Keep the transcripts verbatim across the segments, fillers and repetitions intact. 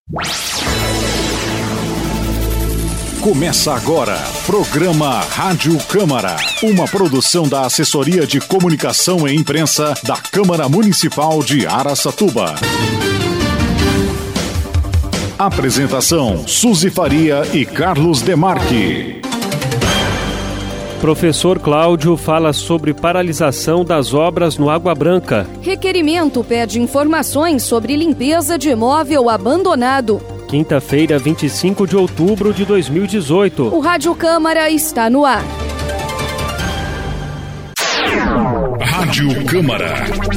Começa agora, programa Rádio Câmara, uma produção da Assessoria de Comunicação e Imprensa da Câmara Municipal de Araçatuba. Apresentação, Suzy Faria e Carlos Demarque. Professor Cláudio fala sobre paralisação das obras no Água Branca. Requerimento pede informações sobre limpeza de imóvel abandonado. Quinta-feira, vinte e cinco de outubro de dois mil e dezoito. O Rádio Câmara está no ar. Rádio Câmara.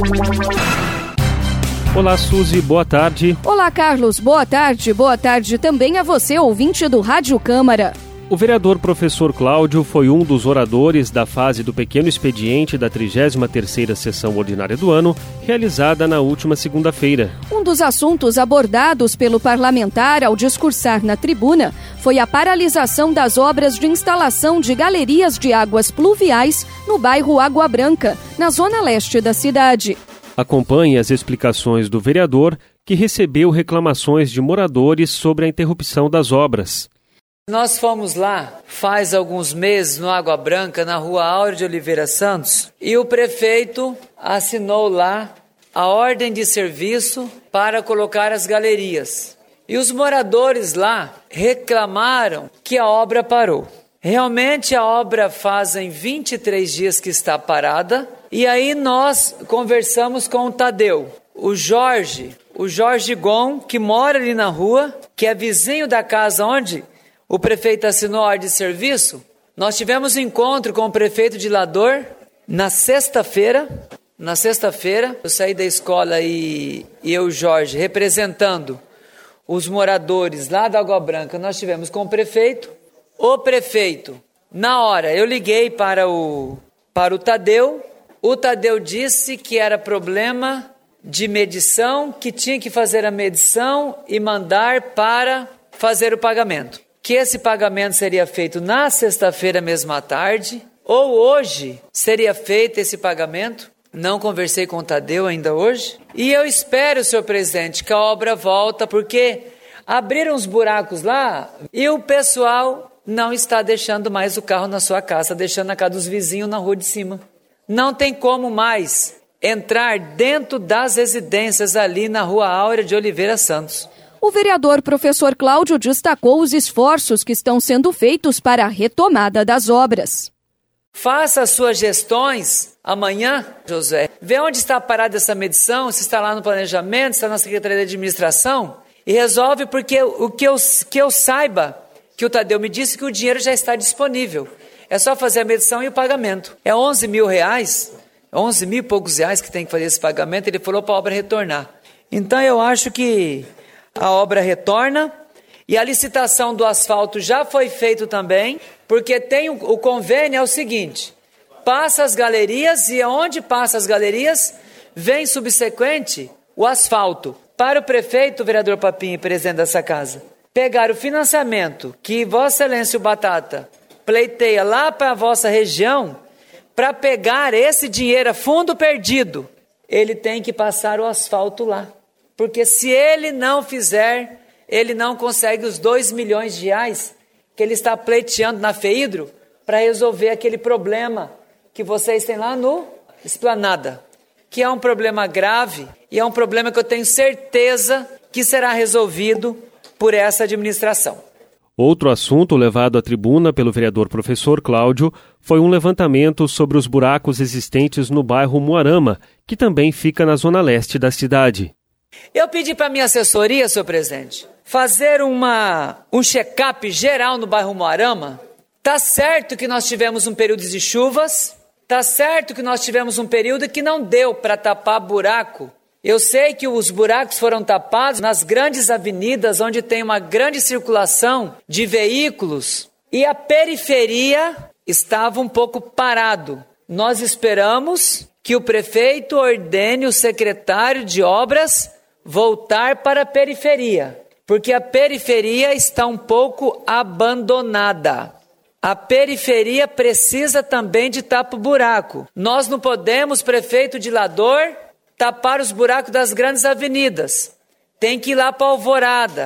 Olá, Suzy, boa tarde. Olá, Carlos, boa tarde. Boa tarde também a você, ouvinte do Rádio Câmara. O vereador professor Cláudio foi um dos oradores da fase do pequeno expediente da trigésima terceira sessão ordinária do ano, realizada na última segunda-feira. Um dos assuntos abordados pelo parlamentar ao discursar na tribuna foi a paralisação das obras de instalação de galerias de águas pluviais no bairro Água Branca, na zona leste da cidade. Acompanhe as explicações do vereador, que recebeu reclamações de moradores sobre a interrupção das obras. Nós fomos lá faz alguns meses no Água Branca, na rua Áureo de Oliveira Santos, e o prefeito assinou lá a ordem de serviço para colocar as galerias. E os moradores lá reclamaram que a obra parou. Realmente a obra fazem vinte e três dias que está parada, e aí nós conversamos com o Tadeu, o Jorge, o Jorge Gon, que mora ali na rua, que é vizinho da casa onde o prefeito assinou a ordem de serviço. Nós tivemos um encontro com o prefeito de Lador na sexta-feira. Na sexta-feira, eu saí da escola e, e eu, Jorge, representando os moradores lá da Água Branca, nós tivemos com o prefeito. O prefeito, na hora, eu liguei para o, para o Tadeu. O Tadeu disse que era problema de medição, que tinha que fazer a medição e mandar para fazer o pagamento. Que esse pagamento seria feito na sexta-feira mesmo à tarde, ou hoje seria feito esse pagamento. Não conversei com o Tadeu ainda hoje. E eu espero, senhor presidente, que a obra volta, porque abriram uns buracos lá e o pessoal não está deixando mais o carro na sua casa, deixando na casa dos vizinhos na rua de cima. Não tem como mais entrar dentro das residências ali na rua Áurea de Oliveira Santos. O vereador professor Cláudio destacou os esforços que estão sendo feitos para a retomada das obras. Faça as suas gestões amanhã, José. Vê onde está parada essa medição, se está lá no planejamento, se está na Secretaria de Administração, e resolve, porque o que eu, que eu saiba, que o Tadeu me disse que o dinheiro já está disponível. É só fazer a medição e o pagamento. É onze mil reais, onze mil e poucos reais que tem que fazer esse pagamento, ele falou para a obra retornar. Então eu acho que a obra retorna e a licitação do asfalto já foi feita também, porque tem o, o convênio é o seguinte: passa as galerias e onde passa as galerias vem subsequente o asfalto. Para o prefeito, o vereador Papinha, presidente dessa casa, pegar o financiamento que Vossa Excelência o Batata pleiteia lá para a vossa região, para pegar esse dinheiro a fundo perdido, ele tem que passar o asfalto lá. Porque se ele não fizer, ele não consegue os dois milhões de reais que ele está pleiteando na FEIDRO para resolver aquele problema que vocês têm lá no Esplanada, que é um problema grave e é um problema que eu tenho certeza que será resolvido por essa administração. Outro assunto levado à tribuna pelo vereador professor Cláudio foi um levantamento sobre os buracos existentes no bairro Moarama, que também fica na zona leste da cidade. Eu pedi para a minha assessoria, senhor presidente, fazer uma, um check-up geral no bairro Moarama. Tá certo que nós tivemos um período de chuvas, tá certo que nós tivemos um período que não deu para tapar buraco. Eu sei que os buracos foram tapados nas grandes avenidas, onde tem uma grande circulação de veículos, e a periferia estava um pouco parado. Nós esperamos que o prefeito ordene o secretário de obras voltar para a periferia, porque a periferia está um pouco abandonada. A periferia precisa também de tapa-buraco. Nós não podemos, prefeito de Lador, tapar os buracos das grandes avenidas. Tem que ir lá para a Alvorada,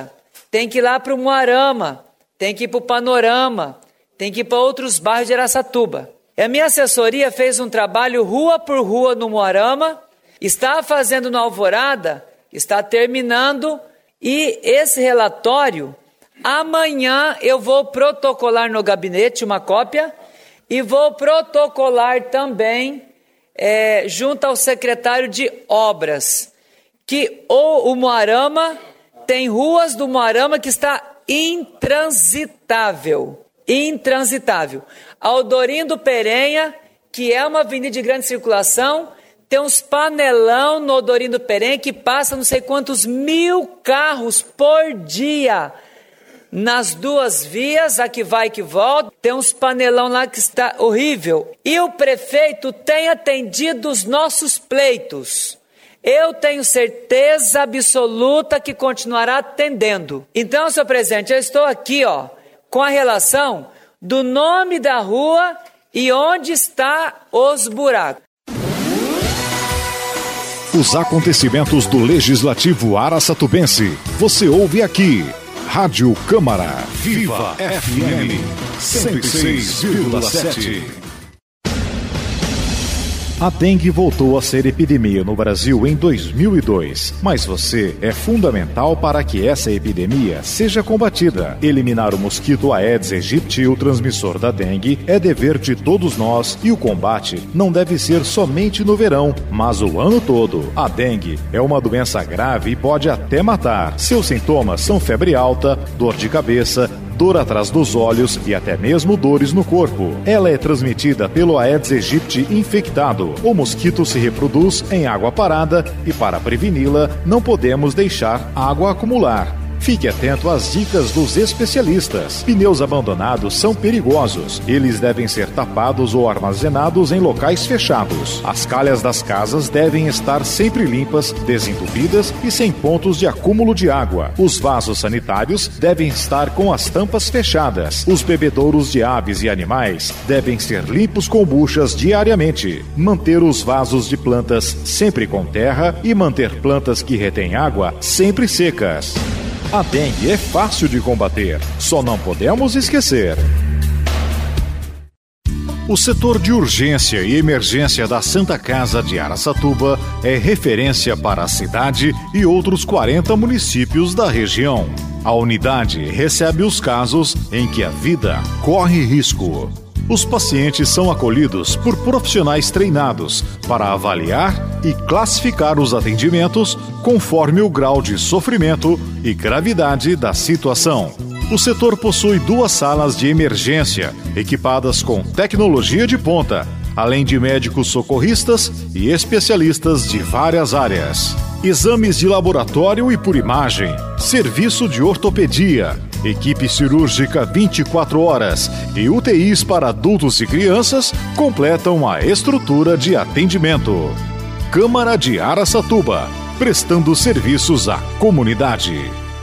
tem que ir lá para o Moarama, tem que ir para o Panorama, tem que ir para outros bairros de Araçatuba. E a minha assessoria fez um trabalho rua por rua no Moarama, está fazendo no Alvorada, está terminando, e esse relatório, amanhã eu vou protocolar no gabinete uma cópia e vou protocolar também é, junto ao secretário de Obras, que o, o Moarama tem ruas do Moarama que está intransitável, intransitável. Aldorindo Perenha, que é uma avenida de grande circulação, tem uns panelão no Aldorindo Perenha que passa não sei quantos mil carros por dia. Nas duas vias, a que vai e que volta, tem uns panelão lá que está horrível. E o prefeito tem atendido os nossos pleitos. Eu tenho certeza absoluta que continuará atendendo. Então, senhor presidente, eu estou aqui, ó, com a relação do nome da rua e onde está os buracos. Os acontecimentos do Legislativo Araçatubense, você ouve aqui. Rádio Câmara, Viva F M, cento e seis vírgula sete. A dengue voltou a ser epidemia no Brasil em dois mil e dois, mas você é fundamental para que essa epidemia seja combatida. Eliminar o mosquito Aedes aegypti, o transmissor da dengue, é dever de todos nós e o combate não deve ser somente no verão, mas o ano todo. A dengue é uma doença grave e pode até matar. Seus sintomas são febre alta, dor de cabeça, dor atrás dos olhos e até mesmo dores no corpo. Ela é transmitida pelo Aedes aegypti infectado. O mosquito se reproduz em água parada e, para preveni-la, não podemos deixar água acumular. Fique atento às dicas dos especialistas. Pneus abandonados são perigosos. Eles devem ser tapados ou armazenados em locais fechados. As calhas das casas devem estar sempre limpas, desentupidas e sem pontos de acúmulo de água. Os vasos sanitários devem estar com as tampas fechadas. Os bebedouros de aves e animais devem ser limpos com buchas diariamente. Manter os vasos de plantas sempre com terra e manter plantas que retêm água sempre secas. A dengue é fácil de combater, só não podemos esquecer. O setor de urgência e emergência da Santa Casa de Araçatuba é referência para a cidade e outros quarenta municípios da região. A unidade recebe os casos em que a vida corre risco. Os pacientes são acolhidos por profissionais treinados para avaliar e classificar os atendimentos conforme o grau de sofrimento e gravidade da situação. O setor possui duas salas de emergência, equipadas com tecnologia de ponta, além de médicos socorristas e especialistas de várias áreas. Exames de laboratório e por imagem, serviço de ortopedia, equipe cirúrgica vinte e quatro horas e U T Is para adultos e crianças completam a estrutura de atendimento. Câmara de Araçatuba, prestando serviços à comunidade.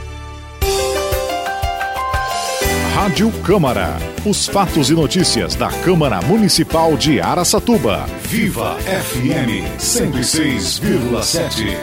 Rádio Câmara, os fatos e notícias da Câmara Municipal de Araçatuba. Viva F M cento e seis vírgula sete.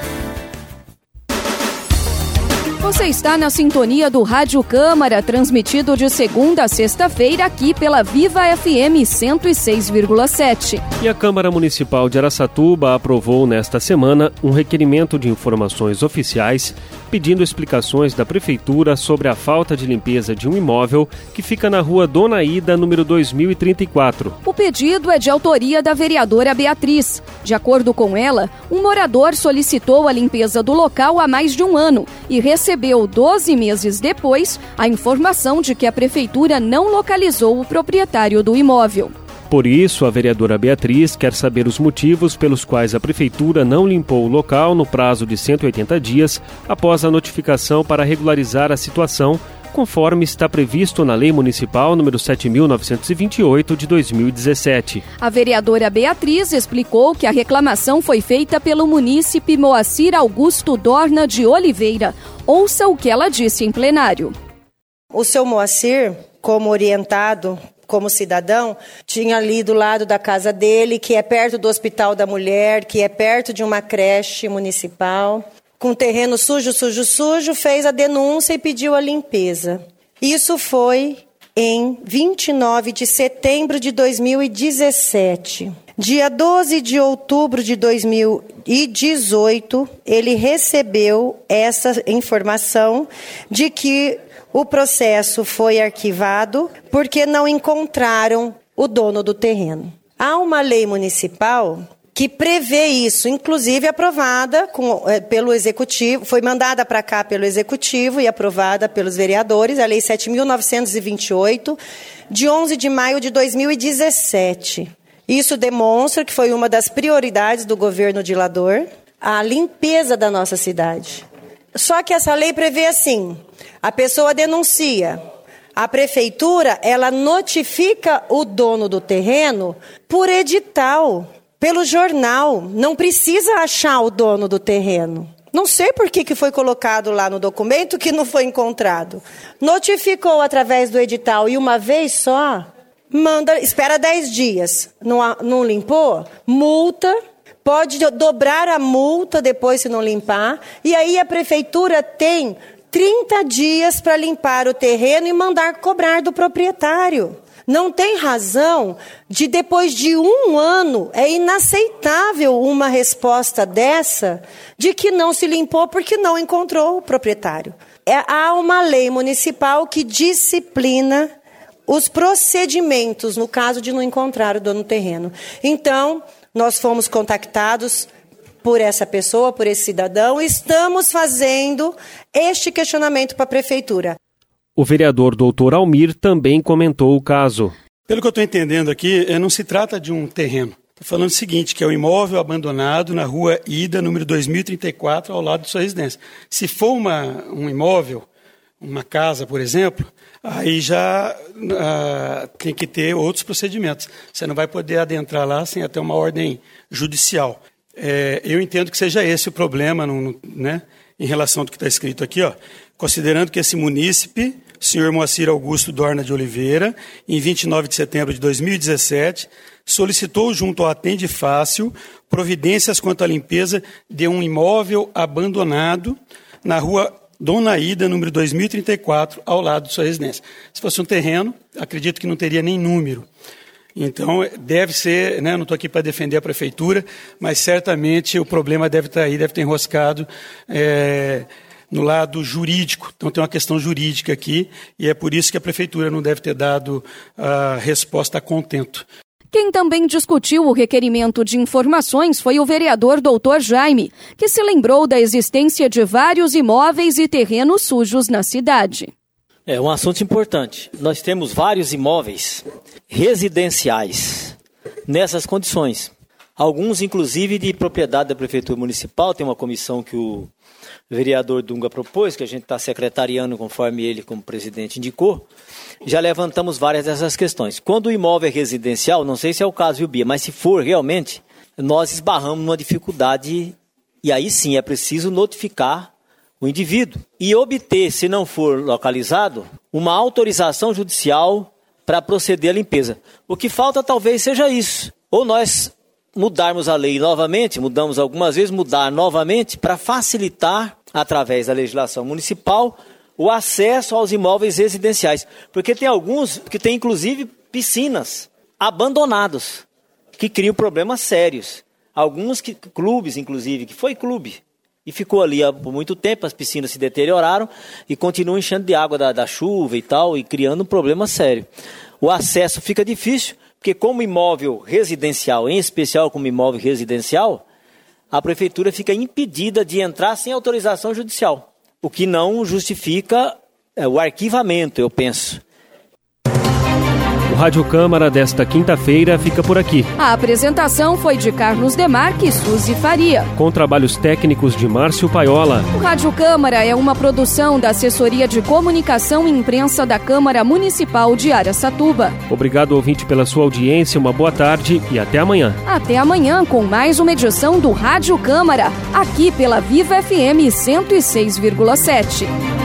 Você está na sintonia do Rádio Câmara, transmitido de segunda a sexta-feira aqui pela Viva F M cento e seis vírgula sete. E a Câmara Municipal de Araçatuba aprovou nesta semana um requerimento de informações oficiais pedindo explicações da Prefeitura sobre a falta de limpeza de um imóvel que fica na rua Dona Ida, número dois mil e trinta e quatro. O pedido é de autoria da vereadora Beatriz. De acordo com ela, um morador solicitou a limpeza do local há mais de um ano e recebeu doze meses depois a informação de que a Prefeitura não localizou o proprietário do imóvel. Por isso, a vereadora Beatriz quer saber os motivos pelos quais a Prefeitura não limpou o local no prazo de cento e oitenta dias após a notificação para regularizar a situação, conforme está previsto na Lei Municipal número sete mil novecentos e vinte e oito de dois mil e dezessete. A vereadora Beatriz explicou que a reclamação foi feita pelo munícipe Moacir Augusto Dorna de Oliveira. Ouça o que ela disse em plenário. O seu Moacir, como orientado, como cidadão, tinha ali do lado da casa dele, que é perto do Hospital da Mulher, que é perto de uma creche municipal, com terreno sujo, sujo, sujo, fez a denúncia e pediu a limpeza. Isso foi em vinte e nove de setembro de dois mil e dezessete. Dia doze de outubro de dois mil e dezoito, ele recebeu essa informação de que o processo foi arquivado porque não encontraram o dono do terreno. Há uma lei municipal que prevê isso, inclusive aprovada com, é, pelo Executivo, foi mandada para cá pelo Executivo e aprovada pelos vereadores, a Lei sete mil novecentos e vinte e oito, de onze de maio de dois mil e dezessete. Isso demonstra que foi uma das prioridades do governo de Lador, a limpeza da nossa cidade. Só que essa lei prevê assim, a pessoa denuncia, a prefeitura, ela notifica o dono do terreno por edital, pelo jornal, não precisa achar o dono do terreno. Não sei por que, que foi colocado lá no documento que não foi encontrado. Notificou através do edital e uma vez só, manda, espera dez dias. Não, não limpou? Multa, pode dobrar a multa depois se não limpar. E aí a prefeitura tem trinta dias para limpar o terreno e mandar cobrar do proprietário. Não tem razão de, depois de um ano, é inaceitável uma resposta dessa de que não se limpou porque não encontrou o proprietário. É, há uma lei municipal que disciplina os procedimentos no caso de não encontrar o dono do terreno. Então, nós fomos contactados por essa pessoa, por esse cidadão, e estamos fazendo este questionamento para a prefeitura. O vereador doutor Almir também comentou o caso. Pelo que eu estou entendendo aqui, não se trata de um terreno. Estou falando o seguinte, que é um imóvel abandonado na rua Ida, número dois mil e trinta e quatro, ao lado de sua residência. Se for uma, um imóvel, uma casa, por exemplo, aí já ah, tem que ter outros procedimentos. Você não vai poder adentrar lá sem até uma ordem judicial. É, eu entendo que seja esse o problema, no, no, né, em relação ao que está escrito aqui, ó, considerando que esse munícipe, senhor Moacir Augusto Dorna de Oliveira, em vinte e nove de setembro de dois mil e dezessete, solicitou junto ao Atende Fácil providências quanto à limpeza de um imóvel abandonado na rua Dona Ida, número dois mil e trinta e quatro, ao lado de sua residência. Se fosse um terreno, acredito que não teria nem número. Então, deve ser, né, não estou aqui para defender a prefeitura, mas certamente o problema deve estar aí, deve ter enroscado é, no lado jurídico. Então, tem uma questão jurídica aqui, e é por isso que a prefeitura não deve ter dado a resposta a contento. Quem também discutiu o requerimento de informações foi o vereador doutor Jaime, que se lembrou da existência de vários imóveis e terrenos sujos na cidade. É um assunto importante. Nós temos vários imóveis residenciais nessas condições. Alguns, inclusive, de propriedade da Prefeitura Municipal. Tem uma comissão que o vereador Dunga propôs, que a gente está secretariando conforme ele, como presidente, indicou. Já levantamos várias dessas questões. Quando o imóvel é residencial, não sei se é o caso, viu, Bia, mas se for realmente, nós esbarramos numa dificuldade e aí sim é preciso notificar o indivíduo e obter, se não for localizado, uma autorização judicial para proceder à limpeza. O que falta talvez seja isso. Ou nós mudarmos a lei novamente, mudamos algumas vezes, mudar novamente para facilitar, através da legislação municipal, o acesso aos imóveis residenciais. Porque tem alguns que têm inclusive piscinas abandonados, que criam problemas sérios. Alguns que, clubes, inclusive, que foi clube, e ficou ali por muito tempo, as piscinas se deterioraram e continuam enchendo de água da, da chuva e tal, e criando um problema sério. O acesso fica difícil, porque como imóvel residencial, em especial como imóvel residencial, a prefeitura fica impedida de entrar sem autorização judicial, o que não justifica é, o arquivamento, eu penso. O Rádio Câmara desta quinta-feira fica por aqui. A apresentação foi de Carlos Demarque e Suzy Faria. Com trabalhos técnicos de Márcio Paiola. O Rádio Câmara é uma produção da Assessoria de Comunicação e Imprensa da Câmara Municipal de Araçatuba. Obrigado, ouvinte, pela sua audiência, uma boa tarde e até amanhã. Até amanhã com mais uma edição do Rádio Câmara, aqui pela Viva F M cento e seis vírgula sete.